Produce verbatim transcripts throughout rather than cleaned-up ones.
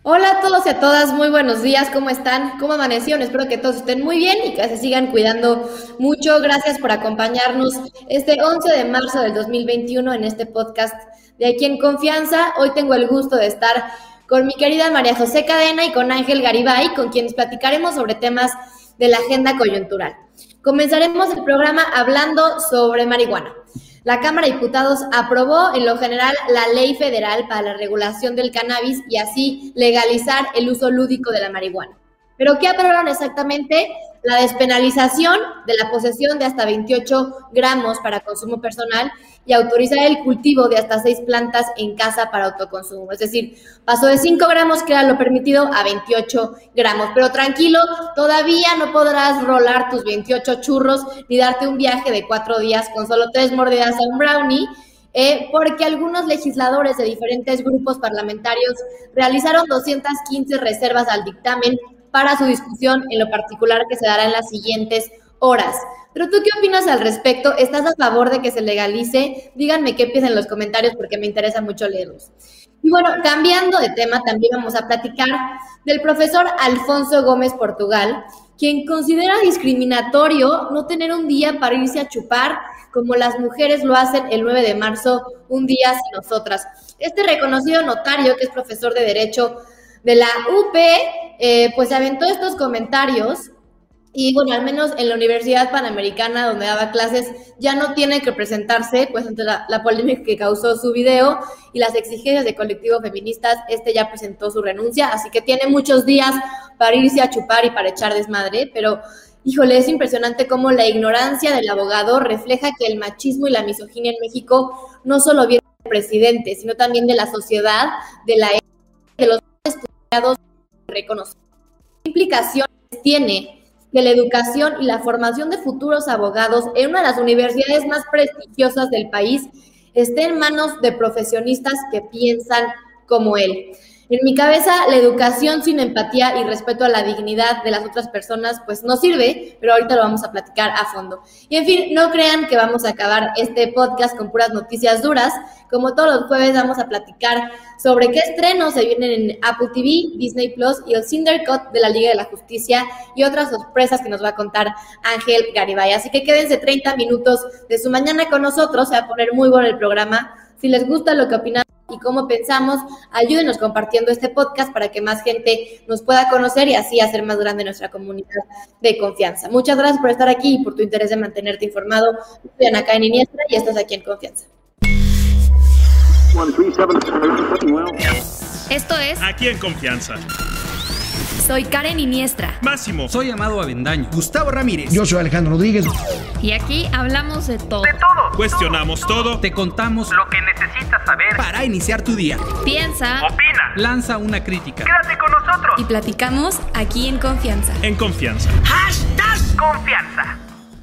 Hola a todos y a todas, muy buenos días, ¿cómo están? ¿Cómo amanecieron? Espero que todos estén muy bien y que se sigan cuidando mucho. Gracias por acompañarnos este once de marzo del dos mil veintiuno en este podcast de Aquí en Confianza. Hoy tengo el gusto de estar con mi querida María José Cadena y con Ángel Garibay, con quienes platicaremos sobre temas de la agenda coyuntural. Comenzaremos el programa hablando sobre marihuana. La Cámara de Diputados aprobó en lo general la Ley Federal para la regulación del cannabis y así legalizar el uso lúdico de la marihuana. ¿Pero qué aprobaron exactamente? La despenalización de la posesión de hasta veintiocho gramos para consumo personal y autorizar el cultivo de hasta seis plantas en casa para autoconsumo. Es decir, pasó de cinco gramos, que era lo permitido, a veintiocho gramos. Pero tranquilo, todavía no podrás rolar tus veintiocho churros ni darte un viaje de cuatro días con solo tres mordidas a un brownie, eh, porque algunos legisladores de diferentes grupos parlamentarios realizaron doscientas quince reservas al dictamen para su discusión, en lo particular que se dará en las siguientes horas. Pero ¿tú qué opinas al respecto? ¿Estás a favor de que se legalice? Díganme qué piensan en los comentarios porque me interesa mucho leerlos. Y bueno, cambiando de tema, también vamos a platicar del profesor Alfonso Gómez Portugal, quien considera discriminatorio no tener un día para irse a chupar como las mujeres lo hacen el nueve de marzo, un día sin nosotras. Este reconocido notario, que es profesor de Derecho de la U P, eh, pues se aventó estos comentarios y bueno, al menos en la Universidad Panamericana donde daba clases ya no tiene que presentarse, pues ante la, la polémica que causó su video y las exigencias de colectivos feministas. Este ya presentó su renuncia, así que tiene muchos días para irse a chupar y para echar desmadre, pero híjole, es impresionante cómo la ignorancia del abogado refleja que el machismo y la misoginia en México no solo viene del presidente, sino también de la sociedad, de la de los estudiados reconocidos. ¿Qué implicaciones tiene que la educación y la formación de futuros abogados en una de las universidades más prestigiosas del país esté en manos de profesionistas que piensan como él? En mi cabeza, la educación sin empatía y respeto a la dignidad de las otras personas, pues no sirve, pero ahorita lo vamos a platicar a fondo. Y en fin, no crean que vamos a acabar este podcast con puras noticias duras. Como todos los jueves, vamos a platicar sobre qué estrenos se vienen en Apple T V, Disney Plus y el Snyder Cut de la Liga de la Justicia y otras sorpresas que nos va a contar Ángel Garibay. Así que quédense treinta minutos de su mañana con nosotros, se va a poner muy bueno el programa. Si les gusta lo que opinamos y cómo pensamos, ayúdenos compartiendo este podcast para que más gente nos pueda conocer y así hacer más grande nuestra comunidad de confianza. Muchas gracias por estar aquí y por tu interés en mantenerte informado. Soy Ana Karen Iniestra y estás Aquí en Confianza. Esto es Aquí en Confianza. Soy Karen Iniestra. Máximo. Soy Amado Avendaño. Gustavo Ramírez. Yo soy Alejandro Rodríguez. Y aquí hablamos de todo. De todo. Cuestionamos todo. Te contamos Lo que necesitas saber para iniciar tu día. Piensa, Opina. Lanza una crítica. Quédate con nosotros. y platicamos aquí en Confianza. En Confianza. Hashtag Confianza.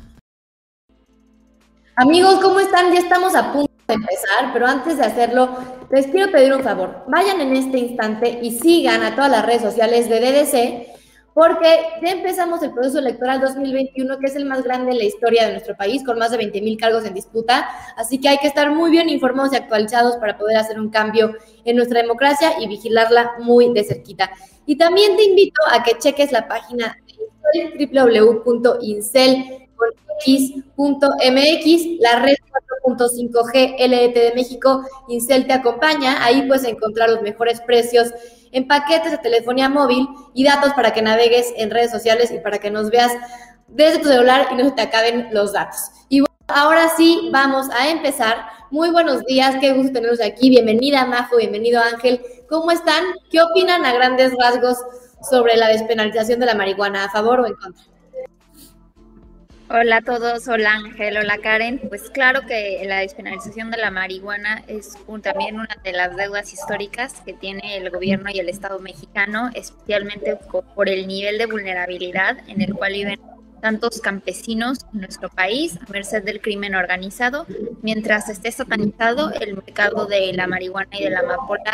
Amigos, ¿cómo están? Ya estamos a punto de empezar, pero antes de hacerlo, les quiero pedir un favor. Vayan en este instante y sigan a todas las redes sociales de D D C, porque ya empezamos el proceso electoral dos mil veintiuno, que es el más grande en la historia de nuestro país, con más de veinte mil cargos en disputa, así que hay que estar muy bien informados y actualizados para poder hacer un cambio en nuestra democracia y vigilarla muy de cerquita. Y también te invito a que cheques la página de doble u doble u doble u punto incel punto m x, la red cuatro punto cinco G L T E de México. Incel te acompaña, ahí puedes encontrar los mejores precios en paquetes de telefonía móvil y datos para que navegues en redes sociales y para que nos veas desde tu celular y no se te acaben los datos. Y bueno, ahora sí, vamos a empezar. Muy buenos días, qué gusto tenerlos aquí. Bienvenida, Majo, bienvenido, Ángel. ¿Cómo están? ¿Qué opinan a grandes rasgos sobre la despenalización de la marihuana? ¿A favor o en contra? Hola a todos, hola Ángel, hola Karen. Pues claro que la despenalización de la marihuana es un, también una de las deudas históricas que tiene el gobierno y el Estado mexicano, especialmente por el nivel de vulnerabilidad en el cual viven tantos campesinos en nuestro país a merced del crimen organizado, mientras esté satanizado el mercado de la marihuana y de la amapola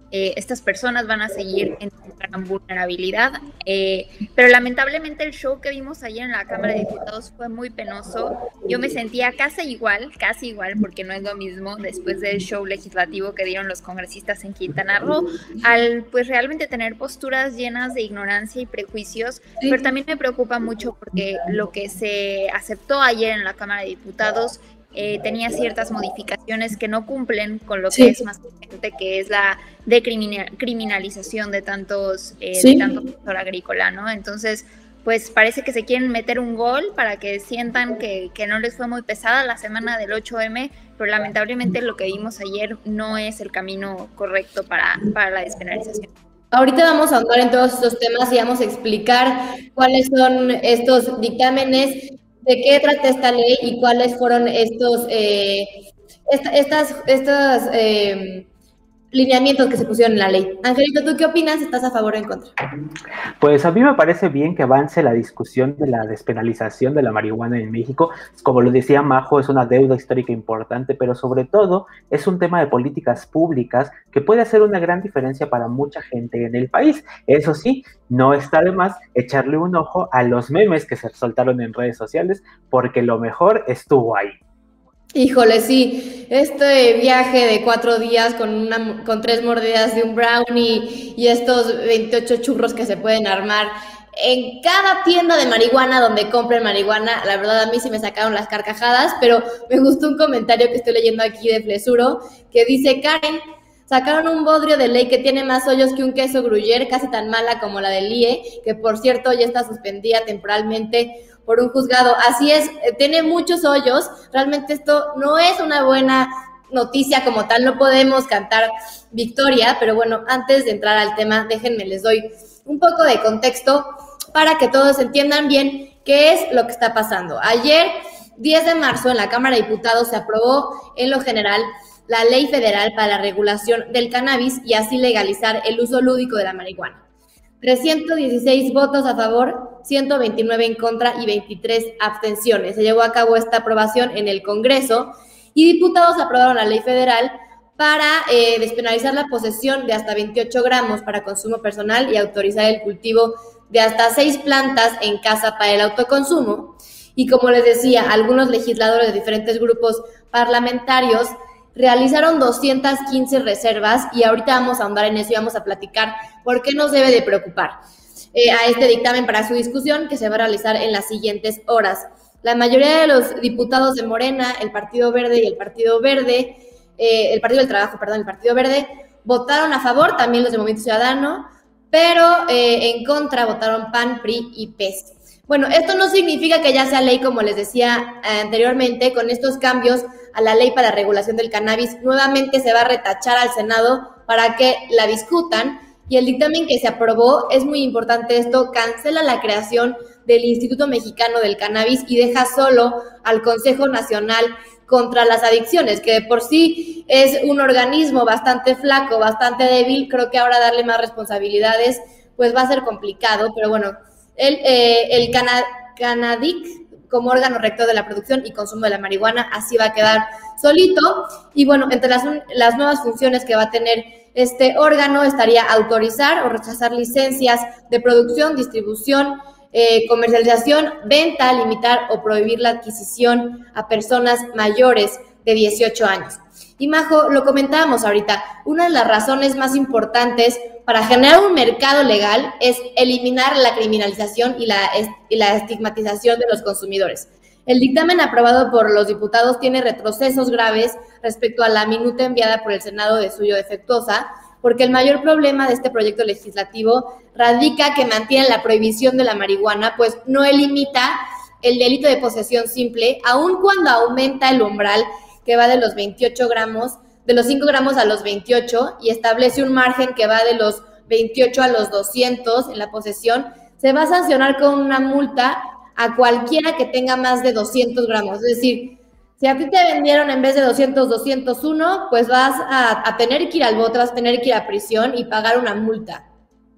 eh, estas personas van a seguir en gran vulnerabilidad, eh, pero lamentablemente el show que vimos ayer en la Cámara de Diputados fue muy penoso. Yo me sentía casi igual, casi igual, porque no es lo mismo después del show legislativo que dieron los congresistas en Quintana Roo, al pues realmente tener posturas llenas de ignorancia y prejuicios, sí. Pero también me preocupa mucho porque lo que se aceptó ayer en la Cámara de Diputados Eh, tenía ciertas modificaciones que no cumplen con lo que sí. es más urgente, que es la decriminalización de tantos eh, sí. de tanto sector agrícola, ¿no? Entonces, pues parece que se quieren meter un gol para que sientan que, que no les fue muy pesada la semana del ocho eme, pero lamentablemente lo que vimos ayer no es el camino correcto para, para la despenalización. Ahorita vamos a hablar en todos estos temas y vamos a explicar cuáles son estos dictámenes, de qué trata esta ley y cuáles fueron estos eh, esta, estas, estos eh, lineamientos que se pusieron en la ley. Angelito, ¿tú qué opinas? ¿Estás a favor o en contra? Pues a mí me parece bien que avance la discusión de la despenalización de la marihuana en México. Como lo decía Majo, es una deuda histórica importante, pero sobre todo es un tema de políticas públicas que puede hacer una gran diferencia para mucha gente en el país. Eso sí, no está de más echarle un ojo a los memes que se soltaron en redes sociales, porque lo mejor estuvo ahí. Híjole, sí, este viaje de cuatro días con una con tres mordidas de un brownie y estos veintiocho churros que se pueden armar en cada tienda de marihuana donde compren marihuana, la verdad a mí sí me sacaron las carcajadas, pero me gustó un comentario que estoy leyendo aquí de Flesuro, que dice: Karen, sacaron un bodrio de ley que tiene más hoyos que un queso gruyere, casi tan mala como la del I E, que por cierto ya está suspendida temporalmente por un juzgado. Así es, tiene muchos hoyos. Realmente esto no es una buena noticia como tal, no podemos cantar victoria, pero bueno, antes de entrar al tema, déjenme, les doy un poco de contexto para que todos entiendan bien qué es lo que está pasando. Ayer, diez de marzo, en la Cámara de Diputados se aprobó en lo general la Ley Federal para la Regulación del Cannabis y así legalizar el uso lúdico de la marihuana. trescientos dieciséis votos a favor, ciento veintinueve en contra y veintitrés abstenciones. Se llevó a cabo esta aprobación en el Congreso y diputados aprobaron la ley federal para eh, despenalizar la posesión de hasta veintiocho gramos para consumo personal y autorizar el cultivo de hasta seis plantas en casa para el autoconsumo. Y como les decía, algunos legisladores de diferentes grupos parlamentarios realizaron doscientas quince reservas y ahorita vamos a ahondar en eso y vamos a platicar por qué nos debe de preocupar eh, a este dictamen para su discusión que se va a realizar en las siguientes horas. La mayoría de los diputados de Morena, el Partido Verde y el Partido Verde, eh, el Partido del Trabajo, perdón, el Partido Verde, votaron a favor, también los de Movimiento Ciudadano, pero eh, en contra votaron P A N, P R I y P E S. Bueno, esto no significa que ya sea ley, como les decía eh, anteriormente, con estos cambios a la ley para la regulación del cannabis, nuevamente se va a retachar al Senado para que la discutan, y el dictamen que se aprobó, es muy importante esto, cancela la creación del Instituto Mexicano del Cannabis y deja solo al Consejo Nacional contra las Adicciones, que de por sí es un organismo bastante flaco, bastante débil. Creo que ahora darle más responsabilidades pues va a ser complicado, pero bueno, el, eh, el Cana, Canadic como órgano rector de la producción y consumo de la marihuana, así va a quedar solito. Y bueno, entre las, las nuevas funciones que va a tener este órgano estaría autorizar o rechazar licencias de producción, distribución, eh, comercialización, venta, limitar o prohibir la adquisición a personas mayores de dieciocho años. Y Majo, lo comentábamos ahorita, una de las razones más importantes para generar un mercado legal es eliminar la criminalización y la, y la estigmatización de los consumidores. El dictamen aprobado por los diputados tiene retrocesos graves respecto a la minuta enviada por el Senado de suyo defectuosa, porque el mayor problema de este proyecto legislativo radica que mantiene la prohibición de la marihuana, pues no limita el delito de posesión simple, aun cuando aumenta el umbral que va de los veintiocho gramos, de los cinco gramos a los veintiocho, y establece un margen que va de los veintiocho a los doscientos en la posesión. Se va a sancionar con una multa a cualquiera que tenga más de doscientos gramos. Es decir, si a ti te vendieron en vez de doscientos, doscientos uno, pues vas a, a tener que ir al bote, vas a tener que ir a prisión y pagar una multa.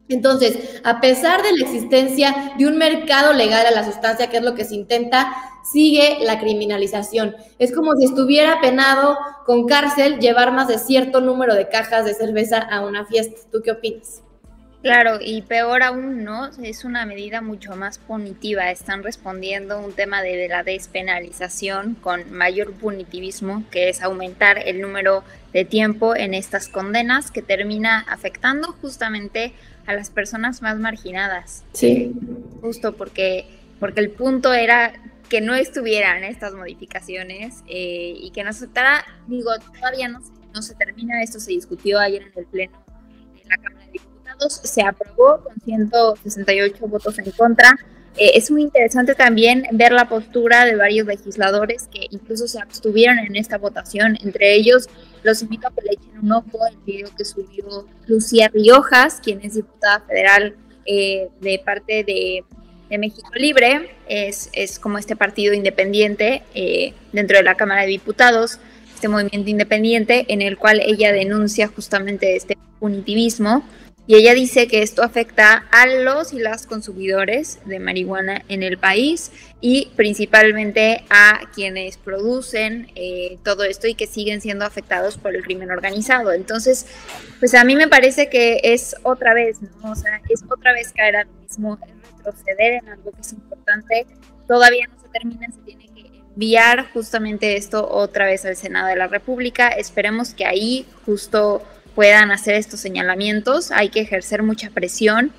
Entonces, a pesar de la existencia de un mercado legal a la sustancia, que es lo que se intenta, sigue la criminalización. Es como si estuviera penado con cárcel llevar más de cierto número de cajas de cerveza a una fiesta. ¿Tú qué opinas? Claro, y peor aún, ¿no? Es una medida mucho más punitiva. Están respondiendo a un tema de, de la despenalización con mayor punitivismo, que es aumentar el número de tiempo en estas condenas, que termina afectando justamente a las personas más marginadas. Sí. Justo porque, porque el punto era que no estuvieran estas modificaciones eh, y que no se aceptara, digo, todavía no, no se termina, esto se discutió ayer en el pleno de la Cámara de Diputados, se aprobó con ciento sesenta y ocho votos en contra. Eh, es muy interesante también ver la postura de varios legisladores que incluso se abstuvieron en esta votación. Entre ellos, los invito a que le echen un ojo al video que subió Lucía Riojas, quien es diputada federal eh, de parte de, de México Libre. Es, es como este partido independiente eh, dentro de la Cámara de Diputados, este movimiento independiente en el cual ella denuncia justamente este punitivismo. Y ella dice que esto afecta a los y las consumidores de marihuana en el país y principalmente a quienes producen eh, todo esto y que siguen siendo afectados por el crimen organizado. Entonces, pues a mí me parece que es otra vez, ¿no? O sea, es otra vez caer al mismo, es retroceder en algo que es importante. Todavía no se termina, se tiene que enviar justamente esto otra vez al Senado de la República. Esperemos que ahí justo puedan hacer estos señalamientos, hay que ejercer mucha presión,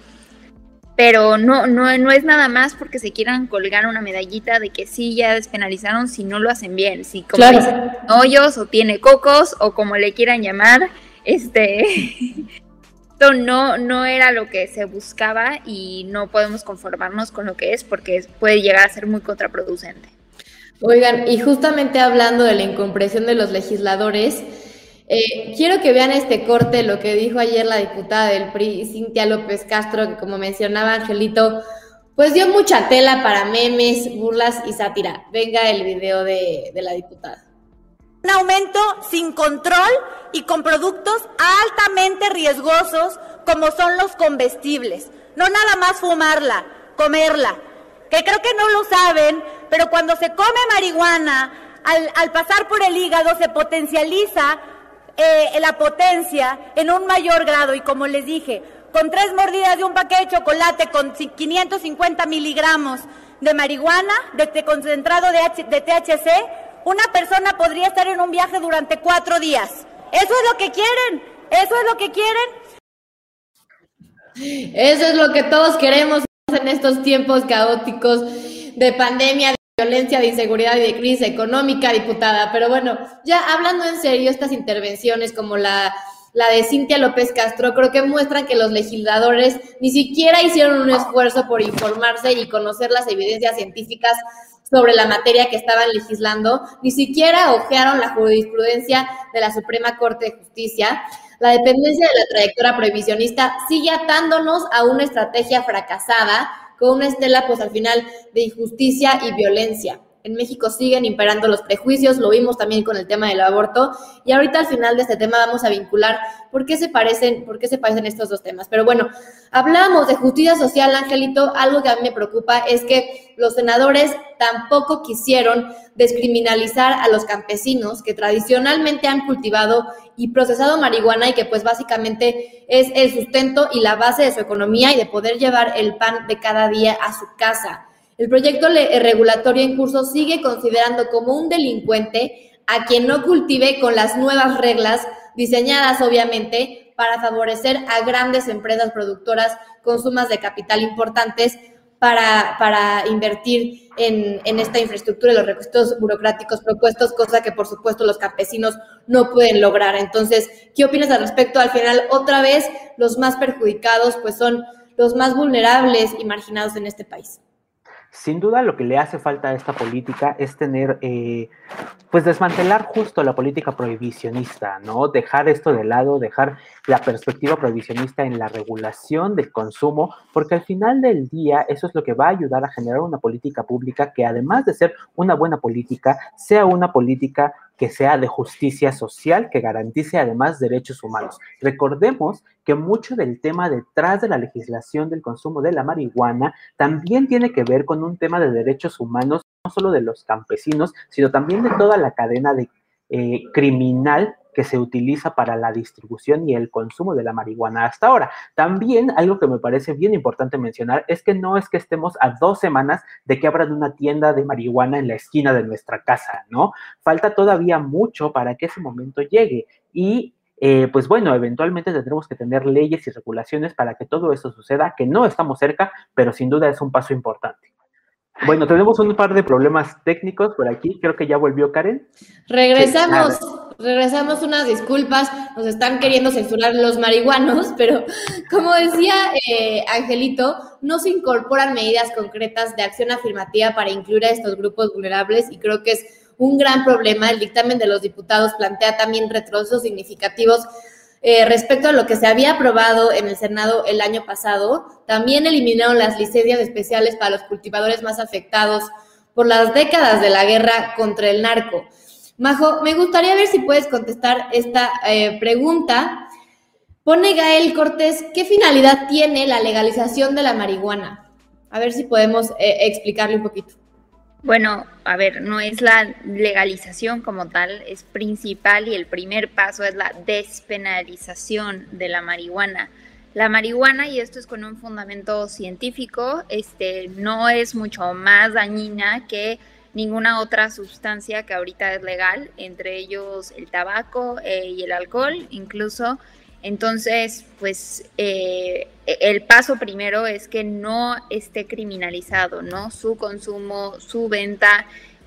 pero no, no, no es nada más porque se quieran colgar una medallita de que sí, ya despenalizaron si no lo hacen bien, si como Claro. dicen hoyos o tiene cocos o como le quieran llamar, este, esto no, no era lo que se buscaba y no podemos conformarnos con lo que es porque puede llegar a ser muy contraproducente. Oigan, y justamente hablando de la incomprensión de los legisladores, Eh, quiero que vean este corte, lo que dijo ayer la diputada del P R I, Cintia López Castro, que como mencionaba Angelito, pues dio mucha tela para memes, burlas y sátira. Venga el video de, de la diputada. Un aumento sin control y con productos altamente riesgosos como son los comestibles. No nada más fumarla, comerla. Que creo que no lo saben, pero cuando se come marihuana, al, al pasar por el hígado se potencializa Eh, la potencia en un mayor grado y como les dije, con tres mordidas de un paquete de chocolate con quinientos cincuenta miligramos de marihuana, de este concentrado de, H, de T H C, una persona podría estar en un viaje durante cuatro días. Eso es lo que quieren, eso es lo que quieren. Eso es lo que todos queremos en estos tiempos caóticos de pandemia, violencia, de inseguridad y de crisis económica, diputada. Pero bueno, ya hablando en serio, estas intervenciones como la, la de Cintia López Castro, creo que muestran que los legisladores ni siquiera hicieron un esfuerzo por informarse y conocer las evidencias científicas sobre la materia que estaban legislando, ni siquiera ojearon la jurisprudencia de la Suprema Corte de Justicia. La dependencia de la trayectoria prohibicionista sigue atándonos a una estrategia fracasada, con una estela, pues al final, de injusticia y violencia. En México siguen imperando los prejuicios, lo vimos también con el tema del aborto, y ahorita al final de este tema vamos a vincular por qué se parecen, por qué se parecen estos dos temas. Pero bueno, hablábamos de justicia social, Angelito, algo que a mí me preocupa es que los senadores tampoco quisieron descriminalizar a los campesinos que tradicionalmente han cultivado y procesado marihuana y que pues básicamente es el sustento y la base de su economía y de poder llevar el pan de cada día a su casa. El proyecto regulatorio en curso sigue considerando como un delincuente a quien no cultive con las nuevas reglas diseñadas obviamente para favorecer a grandes empresas productoras con sumas de capital importantes para, para invertir en, en esta infraestructura y los requisitos burocráticos propuestos, cosa que por supuesto los campesinos no pueden lograr. Entonces, ¿qué opinas al respecto? Al final, otra vez, los más perjudicados pues son los más vulnerables y marginados en este país. Sin duda lo que le hace falta a esta política es tener, eh, pues desmantelar justo la política prohibicionista, ¿no? Dejar esto de lado, dejar la perspectiva prohibicionista en la regulación del consumo, porque al final del día eso es lo que va a ayudar a generar una política pública que además de ser una buena política, sea una política que sea de justicia social, que garantice además derechos humanos. Recordemos que mucho del tema detrás de la legislación del consumo de la marihuana también tiene que ver con un tema de derechos humanos, no solo de los campesinos, sino también de toda la cadena de, eh, criminal que se utiliza para la distribución y el consumo de la marihuana hasta ahora. También algo que me parece bien importante mencionar es que no es que estemos a dos semanas de que abran una tienda de marihuana en la esquina de nuestra casa, ¿no? Falta todavía mucho para que ese momento llegue y Eh, pues bueno, eventualmente tendremos que tener leyes y regulaciones para que todo eso suceda, que no estamos cerca, pero sin duda es un paso importante. Bueno, tenemos un par de problemas técnicos por aquí, creo que ya volvió Karen. Regresamos, Sí, regresamos, unas disculpas, nos están queriendo censurar los marihuanos, pero como decía eh, Angelito, no se incorporan medidas concretas de acción afirmativa para incluir a estos grupos vulnerables y creo que es un gran problema. El dictamen de los diputados plantea también retrocesos significativos eh, respecto a lo que se había aprobado en el Senado el año pasado. También eliminaron las licencias especiales para los cultivadores más afectados por las décadas de la guerra contra el narco. Majo, me gustaría ver si puedes contestar esta eh, pregunta. Pone Gael Cortés, ¿qué finalidad tiene la legalización de la marihuana? A ver si podemos eh, explicarle un poquito. Bueno, a ver, no es la legalización como tal, es principal y el primer paso es la despenalización de la marihuana. La marihuana, y esto es con un fundamento científico, este, no es mucho más dañina que ninguna otra sustancia que ahorita es legal, entre ellos el tabaco eh, y el alcohol incluso. Entonces, pues eh, el paso primero es que no esté criminalizado, ¿no? Su consumo, su venta,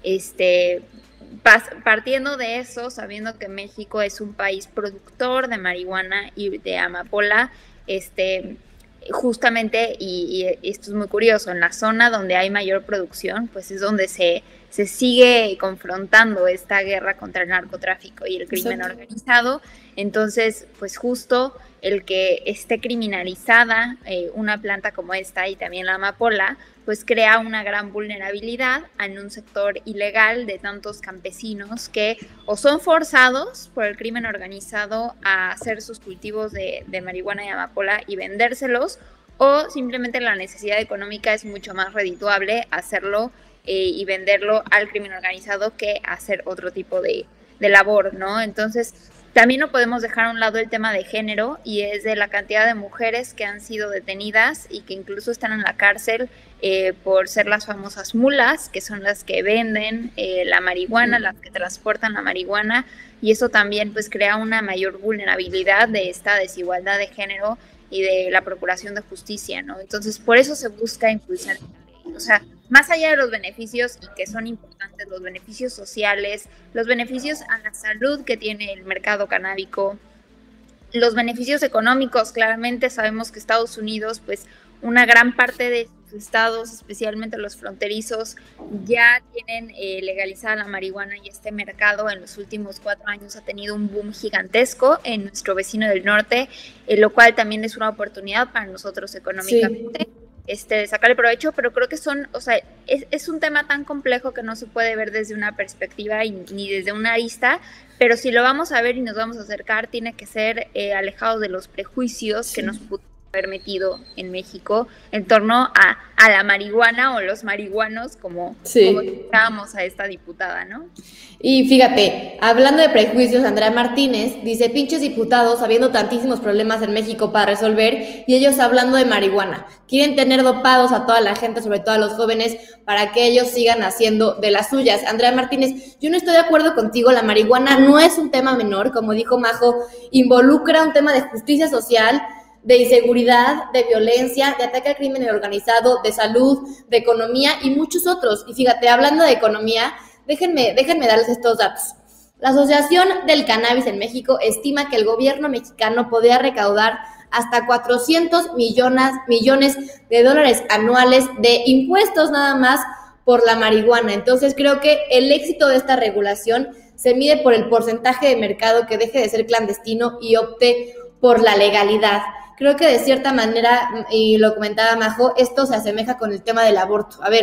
este, partiendo de eso, sabiendo que México es un país productor de marihuana y de amapola, este, justamente, y, y esto es muy curioso, en la zona donde hay mayor producción, pues es donde se, se sigue confrontando esta guerra contra el narcotráfico y el crimen Exacto. organizado. Entonces, pues justo el que esté criminalizada eh, una planta como esta y también la amapola, pues crea una gran vulnerabilidad en un sector ilegal de tantos campesinos que o son forzados por el crimen organizado a hacer sus cultivos de, de marihuana y amapola y vendérselos, o simplemente la necesidad económica es mucho más redituable hacerlo eh, y venderlo al crimen organizado que hacer otro tipo de, de labor, ¿no? Entonces, también no podemos dejar a un lado el tema de género, y es de la cantidad de mujeres que han sido detenidas y que incluso están en la cárcel eh, por ser las famosas mulas, que son las que venden eh, la marihuana, las que transportan la marihuana, y eso también pues crea una mayor vulnerabilidad de esta desigualdad de género y de la procuración de justicia, ¿no? Entonces, por eso se busca impulsar esta ley. O sea, más allá de los beneficios, y que son importantes, los beneficios sociales, los beneficios a la salud que tiene el mercado canábico, los beneficios económicos, claramente sabemos que Estados Unidos, pues una gran parte de sus estados, especialmente los fronterizos, ya tienen eh, legalizada la marihuana, y este mercado en los últimos cuatro años ha tenido un boom gigantesco en nuestro vecino del norte, eh, lo cual también es una oportunidad para nosotros económicamente. Sí. Este, de sacarle provecho, pero creo que son, o sea, es, es un tema tan complejo que no se puede ver desde una perspectiva y, ni desde una arista, pero si lo vamos a ver y nos vamos a acercar, tiene que ser eh, alejado de los prejuicios sí. que nos pudo haber metido en México en torno a, a la marihuana o los marihuanos, como, sí. como escuchábamos a esta diputada, ¿no? Y fíjate, hablando de prejuicios, Andrea Martínez dice, pinches diputados habiendo tantísimos problemas en México para resolver, y ellos hablando de marihuana. Quieren tener dopados a toda la gente, sobre todo a los jóvenes, para que ellos sigan haciendo de las suyas. Andrea Martínez, yo no estoy de acuerdo contigo, la marihuana no es un tema menor, como dijo Majo, involucra un tema de justicia social, de inseguridad, de violencia, de ataque al crimen organizado, de salud, de economía y muchos otros. Y fíjate, hablando de economía, déjenme, déjenme darles estos datos. La Asociación del Cannabis en México estima que el gobierno mexicano podría recaudar hasta cuatrocientos millones, millones de dólares anuales de impuestos nada más por la marihuana. Entonces creo que el éxito de esta regulación se mide por el porcentaje de mercado que deje de ser clandestino y opte por la legalidad. Creo que de cierta manera, y lo comentaba Majo, esto se asemeja con el tema del aborto. A ver,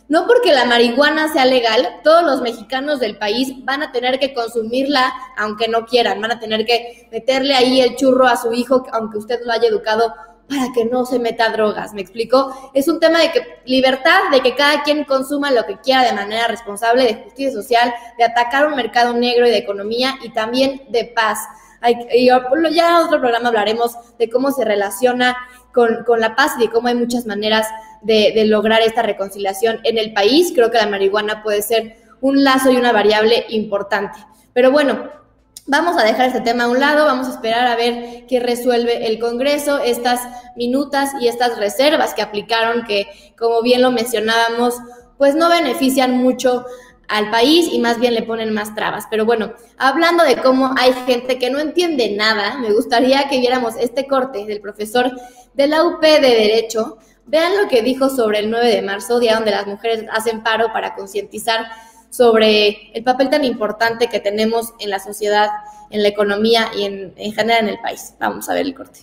no porque la marihuana sea legal, todos los mexicanos del país van a tener que consumirla aunque no quieran, van a tener que meterle ahí el churro a su hijo aunque usted lo haya educado para que no se meta drogas, ¿me explico? Es un tema de que libertad, de que cada quien consuma lo que quiera de manera responsable, de justicia social, de atacar un mercado negro y de economía y también de paz. Hay, y ya en otro programa hablaremos de cómo se relaciona con, con la paz y de cómo hay muchas maneras de, de lograr esta reconciliación en el país. Creo que la marihuana puede ser un lazo y una variable importante. Pero bueno, vamos a dejar este tema a un lado, vamos a esperar a ver qué resuelve el Congreso, estas minutas y estas reservas que aplicaron que, como bien lo mencionábamos, pues no benefician mucho al país y más bien le ponen más trabas. Pero bueno, hablando de cómo hay gente que no entiende nada, me gustaría que viéramos este corte del profesor de la U P de Derecho. Vean lo que dijo sobre el nueve de marzo, día donde las mujeres hacen paro para concientizar sobre el papel tan importante que tenemos en la sociedad, en la economía y en, en general en el país. Vamos a ver el corte.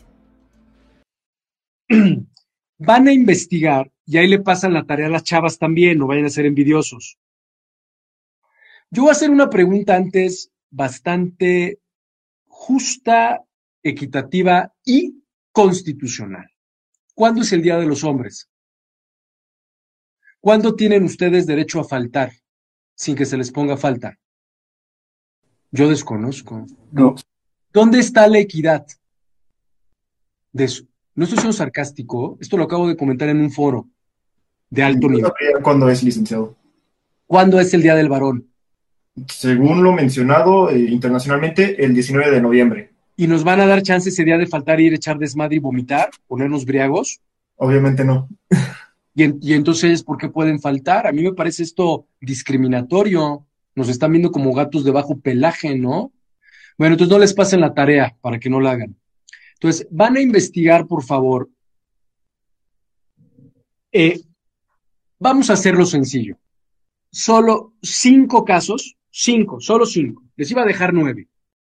Van a investigar, y ahí le pasan la tarea a las chavas también, no vayan a ser envidiosos. Yo voy a hacer una pregunta antes bastante justa, equitativa y constitucional. ¿Cuándo es el Día de los Hombres? ¿Cuándo tienen ustedes derecho a faltar sin que se les ponga falta? Yo desconozco. No. ¿Dónde está la equidad de eso? No estoy siendo sarcástico, esto lo acabo de comentar en un foro de alto nivel. ¿Cuándo es, licenciado? ¿Cuándo es el Día del Varón? Según lo mencionado eh, internacionalmente, el diecinueve de noviembre. ¿Y nos van a dar chance ese día de faltar, ir, echar desmadre y vomitar? ¿Ponernos briagos? Obviamente no. Y, en, y entonces, ¿por qué pueden faltar? A mí me parece esto discriminatorio. Nos están viendo como gatos de bajo pelaje, ¿no? Bueno, entonces no les pasen la tarea para que no la hagan. Entonces, van a investigar, por favor. Eh, vamos a hacerlo sencillo. Solo cinco casos, cinco, solo cinco. Les iba a dejar nueve.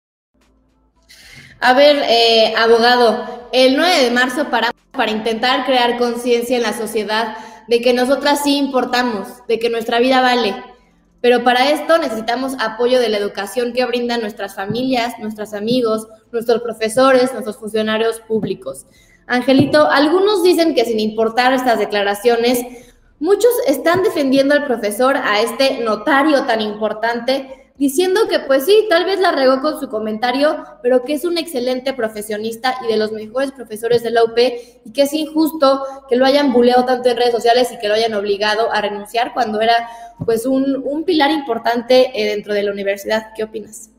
A ver, eh, abogado, el nueve de marzo paramos para intentar crear conciencia en la sociedad de que nosotras sí importamos, de que nuestra vida vale. Pero para esto necesitamos apoyo de la educación que brindan nuestras familias, nuestros amigos, nuestros profesores, nuestros funcionarios públicos. Angelito, algunos dicen que sin importar estas declaraciones, muchos están defendiendo al profesor, a este notario tan importante, diciendo que pues sí, tal vez la regó con su comentario, pero que es un excelente profesionista y de los mejores profesores de la U P, y que es injusto que lo hayan buleado tanto en redes sociales y que lo hayan obligado a renunciar cuando era pues un, un pilar importante eh, dentro de la universidad. ¿Qué opinas?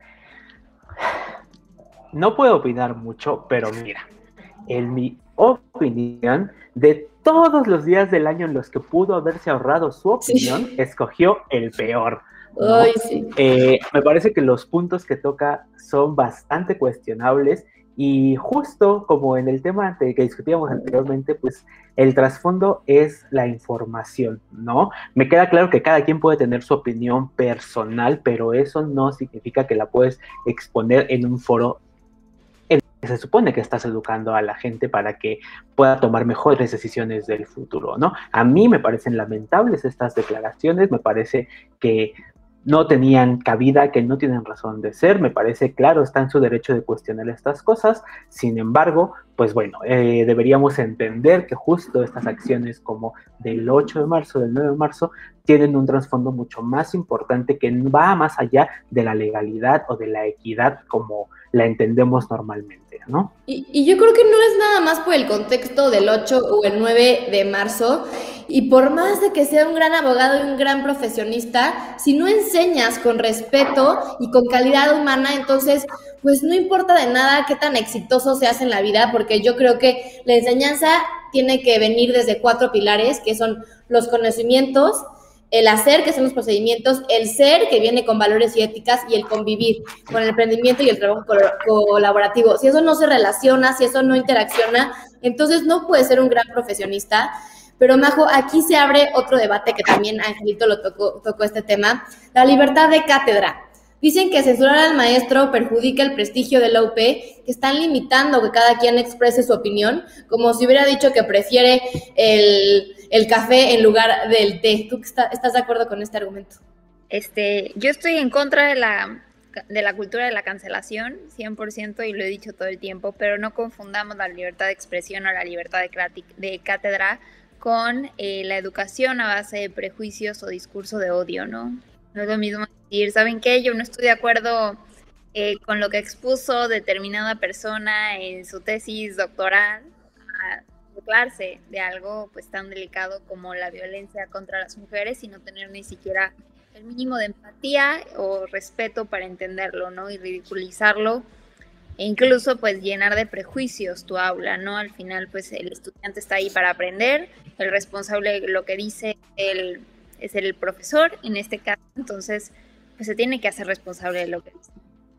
No puedo opinar mucho, pero mira, en mi opinión, de todos los días del año en los que pudo haberse ahorrado su opinión, sí, escogió el peor. ¿No? Ay, sí. eh, me parece que los puntos que toca son bastante cuestionables y justo como en el tema que discutíamos anteriormente, pues el trasfondo es la información, ¿no? Me queda claro que cada quien puede tener su opinión personal, pero eso no significa que la puedes exponer en un foro en el que se supone que estás educando a la gente para que pueda tomar mejores decisiones del futuro, ¿no? A mí me parecen lamentables estas declaraciones, me parece que no tenían cabida, que no tienen razón de ser. Me parece claro, está en su derecho de cuestionar estas cosas. Sin embargo, pues bueno, eh, deberíamos entender que justo estas acciones como del ocho de marzo, del nueve de marzo, tienen un trasfondo mucho más importante que va más allá de la legalidad o de la equidad como la entendemos normalmente, ¿no? Y, y yo creo que no es nada más por el contexto del ocho o el nueve de marzo, y por más de que sea un gran abogado y un gran profesionista, si no enseñas con respeto y con calidad humana, entonces pues no importa de nada qué tan exitoso seas en la vida, porque yo creo que la enseñanza tiene que venir desde cuatro pilares, que son los conocimientos, el hacer, que son los procedimientos, el ser, que viene con valores y éticas, y el convivir, con el emprendimiento y el trabajo colaborativo. Si eso no se relaciona, si eso no interacciona, entonces no puede ser un gran profesionista. Pero, Majo, aquí se abre otro debate que también Angelito lo tocó, tocó este tema, la libertad de cátedra. Dicen que censurar al maestro perjudica el prestigio de la U P, que están limitando que cada quien exprese su opinión, como si hubiera dicho que prefiere el, el café en lugar del té. ¿Tú está, estás de acuerdo con este argumento? Este, yo estoy en contra de la, de la cultura de la cancelación, cien por ciento, y lo he dicho todo el tiempo, pero no confundamos la libertad de expresión o la libertad de, de cátedra con eh, la educación a base de prejuicios o discurso de odio, ¿no? No es lo mismo decir, ¿saben qué? Yo no estoy de acuerdo eh, con lo que expuso determinada persona en su tesis doctoral, a burlarse de algo pues tan delicado como la violencia contra las mujeres y no tener ni siquiera el mínimo de empatía o respeto para entenderlo, ¿no? Y ridiculizarlo e incluso pues llenar de prejuicios tu aula, ¿no? Al final pues el estudiante está ahí para aprender, el responsable de lo que dice el, es el profesor en este caso, entonces pues se tiene que hacer responsable de lo que dice.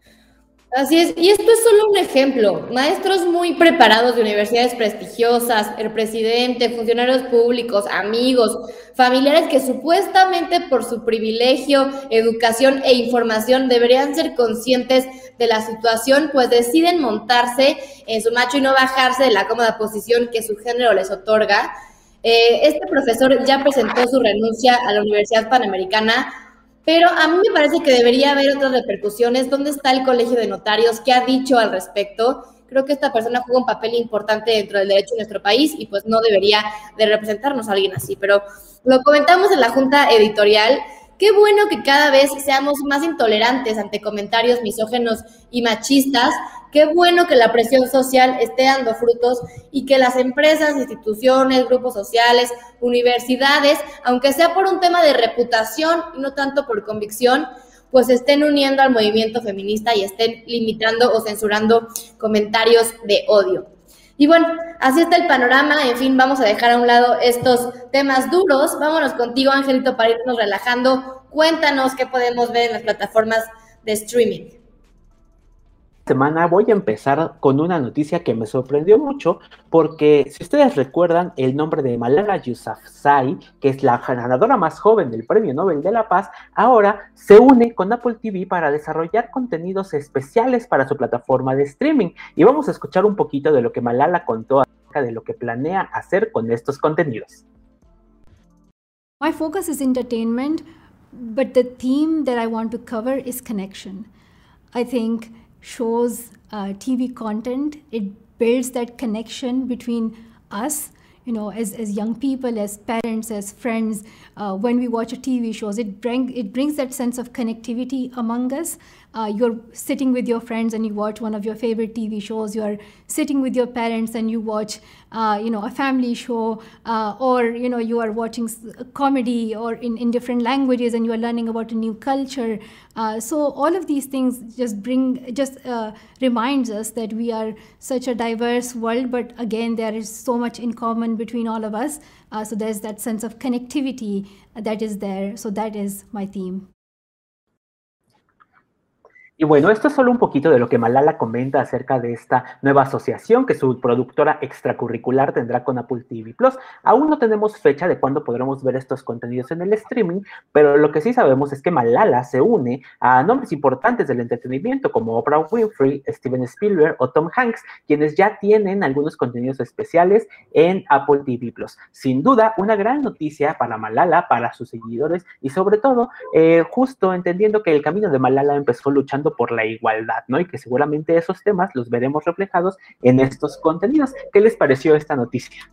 Así es, y esto es solo un ejemplo. Maestros muy preparados de universidades prestigiosas, el presidente, funcionarios públicos, amigos, familiares que supuestamente por su privilegio, educación e información deberían ser conscientes de la situación, pues deciden montarse en su macho y no bajarse de la cómoda posición que su género les otorga. Eh, este profesor ya presentó su renuncia a la Universidad Panamericana, pero a mí me parece que debería haber otras repercusiones. ¿Dónde está el Colegio de Notarios? ¿Qué ha dicho al respecto? Creo que esta persona juega un papel importante dentro del derecho de nuestro país y pues no debería de representarnos a alguien así. Pero lo comentamos en la junta editorial. Qué bueno que cada vez seamos más intolerantes ante comentarios misóginos y machistas. Qué bueno que la presión social esté dando frutos y que las empresas, instituciones, grupos sociales, universidades, aunque sea por un tema de reputación y no tanto por convicción, pues estén uniendo al movimiento feminista y estén limitando o censurando comentarios de odio. Y bueno, así está el panorama. En fin, vamos a dejar a un lado estos temas duros. Vámonos contigo, Angelito, para irnos relajando. Cuéntanos qué podemos ver en las plataformas de streaming. Semana voy a empezar con una noticia que me sorprendió mucho porque si ustedes recuerdan el nombre de Malala Yousafzai, que es la ganadora más joven del Premio Nobel de la Paz, ahora se une con Apple T V para desarrollar contenidos especiales para su plataforma de streaming y vamos a escuchar un poquito de lo que Malala contó acerca de lo que planea hacer con estos contenidos. My focus is entertainment, but the theme that I want to cover is connection. I think shows, uh, T V content, it builds that connection between us, you know, as, as young people, as parents, as friends. Uh, when we watch a T V shows, it, bring, it brings that sense of connectivity among us. Uh, you're sitting with your friends and you watch one of your favorite T V shows. You're sitting with your parents and you watch, uh, you know, a family show, uh, or, you know, you are watching a comedy or in, in different languages and you are learning about a new culture. Uh, so all of these things just bring, just uh, reminds us that we are such a diverse world, but again, there is so much in common between all of us. Uh, so there's that sense of connectivity that is there. So that is my theme. Y bueno, esto es solo un poquito de lo que Malala comenta acerca de esta nueva asociación que su productora extracurricular tendrá con Apple T V Plus. Aún no tenemos fecha de cuándo podremos ver estos contenidos en el streaming, pero lo que sí sabemos es que Malala se une a nombres importantes del entretenimiento como Oprah Winfrey, Steven Spielberg o Tom Hanks, quienes ya tienen algunos contenidos especiales en Apple T V Plus. Sin duda, una gran noticia para Malala, para sus seguidores y sobre todo, eh, justo entendiendo que el camino de Malala empezó luchando por la igualdad, ¿no? Y que seguramente esos temas los veremos reflejados en estos contenidos. ¿Qué les pareció esta noticia?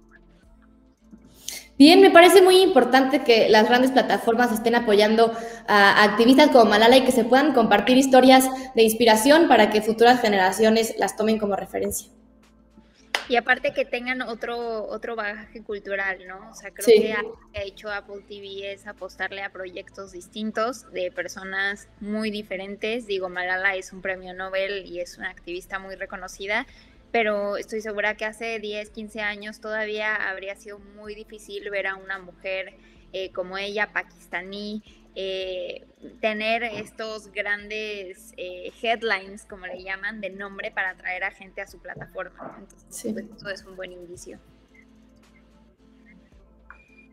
Bien, me parece muy importante que las grandes plataformas estén apoyando a activistas como Malala y que se puedan compartir historias de inspiración para que futuras generaciones las tomen como referencia. Y aparte que tengan otro otro bagaje cultural, ¿no? O sea, creo sí. que algo que ha hecho Apple T V es apostarle a proyectos distintos de personas muy diferentes. Digo, Malala es un premio Nobel y es una activista muy reconocida, pero estoy segura que hace diez, quince años todavía habría sido muy difícil ver a una mujer eh, como ella, pakistaní, Eh, tener estos grandes eh, headlines, como le llaman, de nombre para atraer a gente a su plataforma. Entonces, sí. Pues, eso es un buen indicio.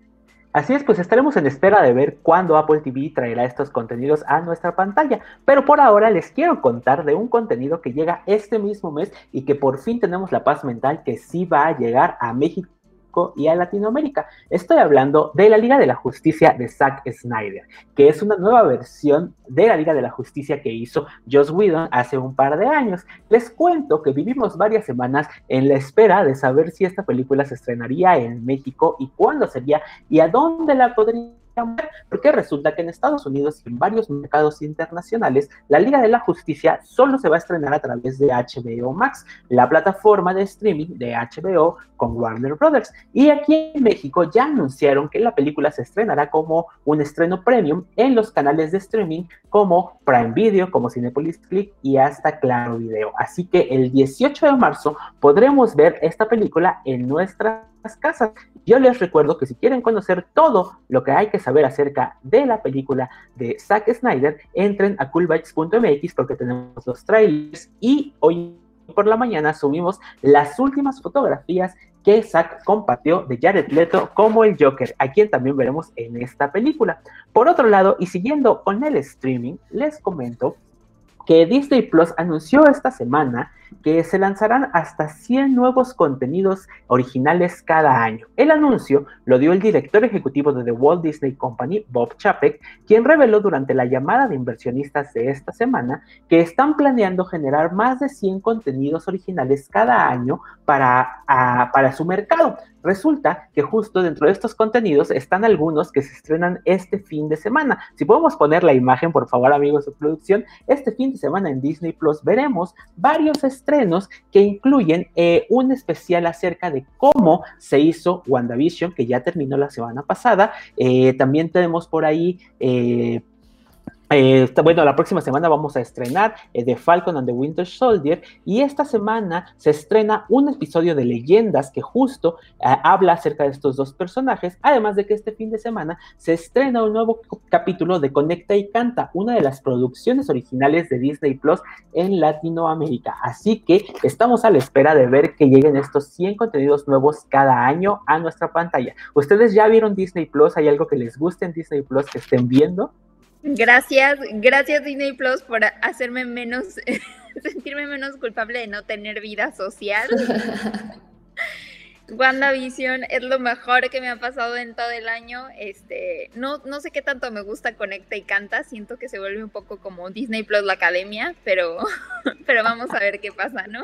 Así es, pues estaremos en espera de ver cuándo Apple T V traerá estos contenidos a nuestra pantalla, pero por ahora les quiero contar de un contenido que llega este mismo mes y que por fin tenemos la paz mental que sí va a llegar a México y a Latinoamérica. Estoy hablando de la Liga de la Justicia de Zack Snyder, que es una nueva versión de la Liga de la Justicia que hizo Joss Whedon hace un par de años. Les cuento que vivimos varias semanas en la espera de saber si esta película se estrenaría en México y cuándo sería y a dónde la podría ver, porque resulta que en Estados Unidos y en varios mercados internacionales la Liga de la Justicia solo se va a estrenar a través de H B O Max, la plataforma de streaming de H B O con Warner Brothers, y aquí en México ya anunciaron que la película se estrenará como un estreno premium en los canales de streaming como Prime Video, como Cinepolis Click y hasta Claro Video, así que el dieciocho de marzo podremos ver esta película en nuestra casas. Yo les recuerdo que si quieren conocer todo lo que hay que saber acerca de la película de Zack Snyder, entren a coolbytes punto m x porque tenemos los trailers y hoy por la mañana subimos las últimas fotografías que Zack compartió de Jared Leto como el Joker, a quien también veremos en esta película. Por otro lado, y siguiendo con el streaming, les comento que Disney Plus anunció esta semana que se lanzarán hasta cien nuevos contenidos originales cada año. El anuncio lo dio el director ejecutivo de The Walt Disney Company, Bob Chapek, quien reveló durante la llamada de inversionistas de esta semana que están planeando generar más de cien contenidos originales cada año para, a, para su mercado. Resulta que justo dentro de estos contenidos están algunos que se estrenan este fin de semana. Si podemos poner la imagen, por favor, amigos de producción, este fin de semana en Disney Plus veremos varios estrenos que incluyen eh, un especial acerca de cómo se hizo WandaVision, que ya terminó la semana pasada. Eh, también tenemos por ahí... Eh, Eh, está, bueno, la próxima semana vamos a estrenar eh, The Falcon and the Winter Soldier, y esta semana se estrena un episodio de Leyendas que justo eh, habla acerca de estos dos personajes, además de que este fin de semana se estrena un nuevo capítulo de Conecta y Canta, una de las producciones originales de Disney Plus en Latinoamérica, así que estamos a la espera de ver que lleguen estos cien contenidos nuevos cada año a nuestra pantalla. ¿Ustedes ya vieron Disney Plus? ¿Hay algo que les guste en Disney Plus que estén viendo? Gracias, gracias Disney Plus por hacerme menos, sentirme menos culpable de no tener vida social. WandaVision es lo mejor que me ha pasado en todo el año. Este, no, no sé qué tanto me gusta Conecta y Canta, siento que se vuelve un poco como Disney Plus la academia, pero, pero vamos a ver qué pasa, ¿no?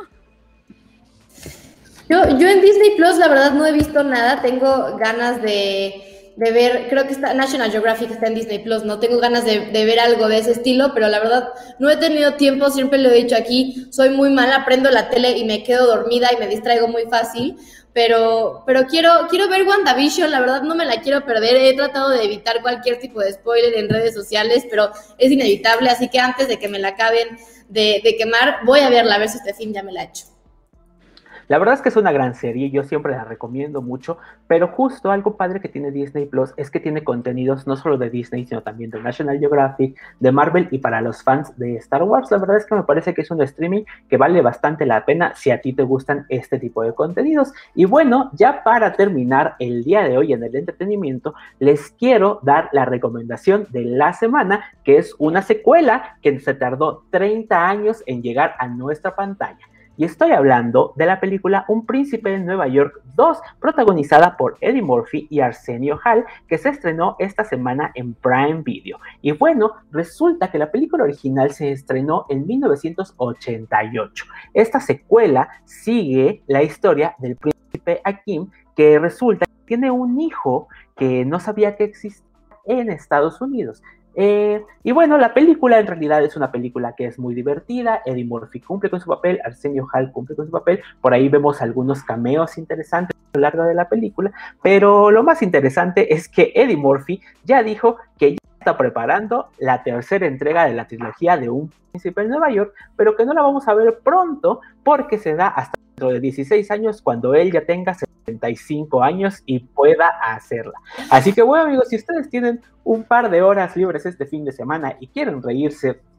Yo, yo en Disney Plus la verdad no he visto nada, tengo ganas de... de ver, creo que está National Geographic está en Disney Plus, no tengo ganas de, de ver algo de ese estilo, pero la verdad no he tenido tiempo, siempre lo he dicho aquí, soy muy mala, prendo la tele y me quedo dormida y me distraigo muy fácil, pero, pero quiero, quiero ver WandaVision, la verdad no me la quiero perder, he tratado de evitar cualquier tipo de spoiler en redes sociales, pero es inevitable, así que antes de que me la acaben de, de quemar, voy a verla, a ver si este fin ya me la echo. La verdad es que es una gran serie, yo siempre la recomiendo mucho, pero justo algo padre que tiene Disney Plus es que tiene contenidos no solo de Disney, sino también de National Geographic, de Marvel y para los fans de Star Wars. La verdad es que me parece que es un streaming que vale bastante la pena si a ti te gustan este tipo de contenidos. Y bueno, ya para terminar el día de hoy en el entretenimiento, les quiero dar la recomendación de la semana, que es una secuela que se tardó treinta años en llegar a nuestra pantalla. Y estoy hablando de la película Un Príncipe en Nueva York dos, protagonizada por Eddie Murphy y Arsenio Hall, que se estrenó esta semana en Prime Video. Y bueno, resulta que la película original se estrenó en mil novecientos ochenta y ocho. Esta secuela sigue la historia del príncipe Akeem, que resulta que tiene un hijo que no sabía que existía en Estados Unidos. Eh, y bueno, la película en realidad es una película que es muy divertida. Eddie Murphy cumple con su papel, Arsenio Hall cumple con su papel, por ahí vemos algunos cameos interesantes a lo largo de la película, pero lo más interesante es que Eddie Murphy ya dijo que ya está preparando la tercera entrega de la trilogía de Un Príncipe en Nueva York, pero que no la vamos a ver pronto porque se da hasta dentro de dieciséis años, cuando él ya tenga setenta y cinco años y pueda hacerla. Así que bueno, amigos, si ustedes tienen un par de horas libres este fin de semana y quieren reírse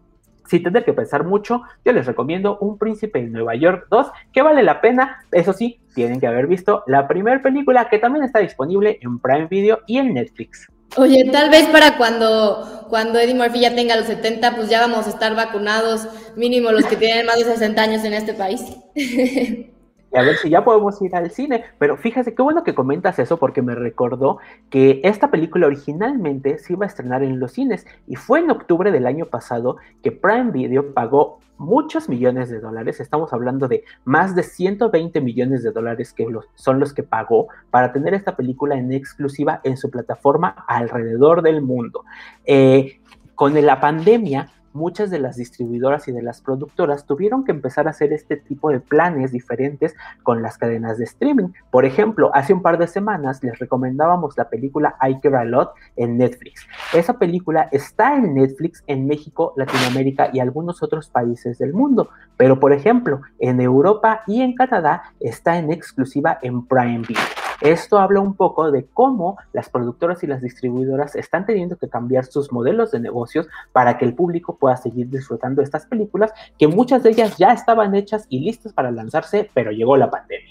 sin tener que pensar mucho, yo les recomiendo Un Príncipe en Nueva York dos, que vale la pena. Eso sí, tienen que haber visto la primera película, que también está disponible en Prime Video y en Netflix. Oye, tal vez para cuando, cuando Eddie Murphy ya tenga los setenta, pues ya vamos a estar vacunados, mínimo los que tienen más de sesenta años en este país. Y a ver si ya podemos ir al cine. Pero fíjate, qué bueno que comentas eso, porque me recordó que esta película originalmente se iba a estrenar en los cines, y fue en octubre del año pasado que Prime Video pagó muchos millones de dólares. Estamos hablando de más de ciento veinte millones de dólares que los, son los que pagó para tener esta película en exclusiva en su plataforma alrededor del mundo. Eh, con la pandemia, muchas de las distribuidoras y de las productoras tuvieron que empezar a hacer este tipo de planes diferentes con las cadenas de streaming. Por ejemplo, hace un par de semanas les recomendábamos la película I Care a Lot en Netflix. Esa película está en Netflix en México, Latinoamérica y algunos otros países del mundo, pero por ejemplo, en Europa y en Canadá está en exclusiva en Prime Video. Esto habla un poco de cómo las productoras y las distribuidoras están teniendo que cambiar sus modelos de negocios para que el público pueda seguir disfrutando estas películas, que muchas de ellas ya estaban hechas y listas para lanzarse, pero llegó la pandemia.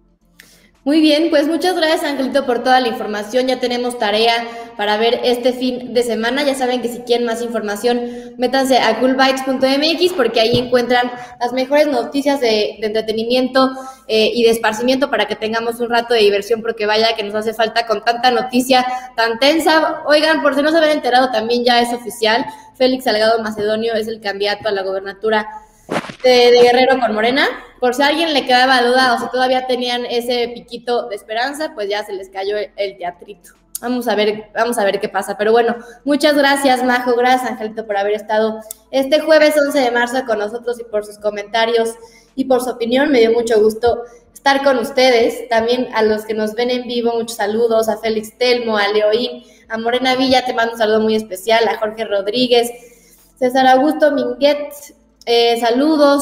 Muy bien, pues muchas gracias, Angelito, por toda la información. Ya tenemos tarea para ver este fin de semana. Ya saben que si quieren más información, métanse a cool bytes punto m x, porque ahí encuentran las mejores noticias de, de entretenimiento eh, y de esparcimiento para que tengamos un rato de diversión, porque vaya que nos hace falta con tanta noticia tan tensa. Oigan, por si no se habían enterado, también ya es oficial. Félix Salgado Macedonio es el candidato a la gobernatura De, de Guerrero con Morena. Por si a alguien le quedaba duda o si todavía tenían ese piquito de esperanza, pues ya se les cayó el, el teatrito. Vamos a ver, vamos a ver qué pasa. Pero bueno, muchas gracias, Majo, gracias, Angelito, por haber estado este jueves once de marzo con nosotros y por sus comentarios y por su opinión. Me dio mucho gusto estar con ustedes. También a los que nos ven en vivo, muchos saludos, a Félix Telmo, a Leoín, a Morena Villa, te mando un saludo muy especial, a Jorge Rodríguez, César Augusto Minguet, Eh, saludos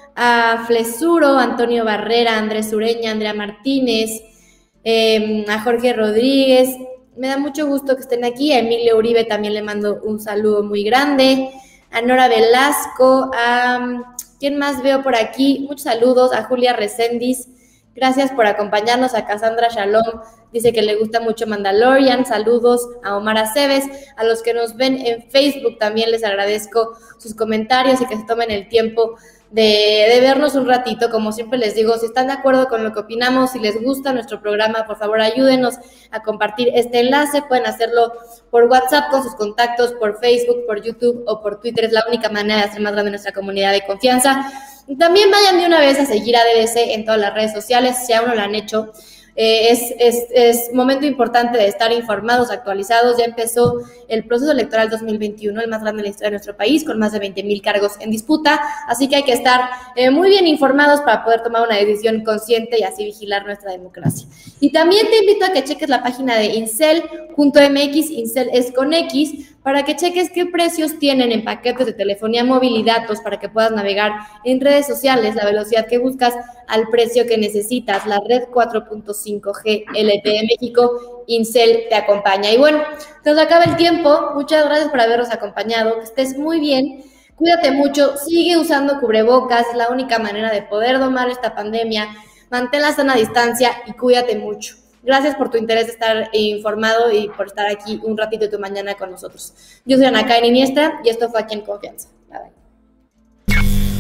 a Flesuro, Antonio Barrera, Andrés Ureña, Andrea Martínez, eh, a Jorge Rodríguez. Me da mucho gusto que estén aquí. A Emilio Uribe también le mando un saludo muy grande. A Nora Velasco, a ¿quién más veo por aquí? Muchos saludos. A Julia Reséndiz, gracias por acompañarnos. A Cassandra Shalom, dice que le gusta mucho Mandalorian. Saludos a Omar Aceves. A los que nos ven en Facebook también les agradezco sus comentarios y que se tomen el tiempo de, de vernos un ratito. Como siempre les digo, si están de acuerdo con lo que opinamos, si les gusta nuestro programa, por favor ayúdenos a compartir este enlace. Pueden hacerlo por WhatsApp con sus contactos, por Facebook, por YouTube o por Twitter. Es la única manera de hacer más grande nuestra comunidad de confianza. Y también vayan de una vez a seguir a D D C en todas las redes sociales, si aún no lo han hecho. Eh, es, es, es momento importante de estar informados, actualizados. Ya empezó el proceso electoral dos mil veintiuno, el más grande de la historia de nuestro país, con más de veinte mil cargos en disputa, así que hay que estar eh, muy bien informados para poder tomar una decisión consciente y así vigilar nuestra democracia. Y también te invito a que cheques la página de incel punto m x, Incel es con X, para que cheques qué precios tienen en paquetes de telefonía móvil y datos para que puedas navegar en redes sociales, la velocidad que buscas al precio que necesitas. La red cuatro punto cinco G L T E México, Incel te acompaña. Y bueno, se nos acaba el tiempo. Muchas gracias por habernos acompañado. Que estés muy bien. Cuídate mucho. Sigue usando cubrebocas. Es la única manera de poder domar esta pandemia. Mantén la sana distancia y cuídate mucho. Gracias por tu interés de estar informado y por estar aquí un ratito de tu mañana con nosotros. Yo soy Ana Karen Iniestra y esto fue Aquí en Confianza. Bye, bye.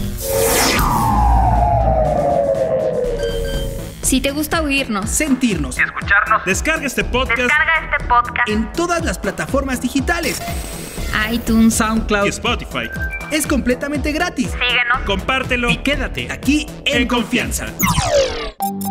Si te gusta oírnos, sentirnos, Escucharnos. Descarga este podcast Descarga este podcast. en todas las plataformas digitales, iTunes, SoundCloud y Spotify. es completamente gratis. Síguenos. Compártelo Y quédate aquí en, en confianza. confianza.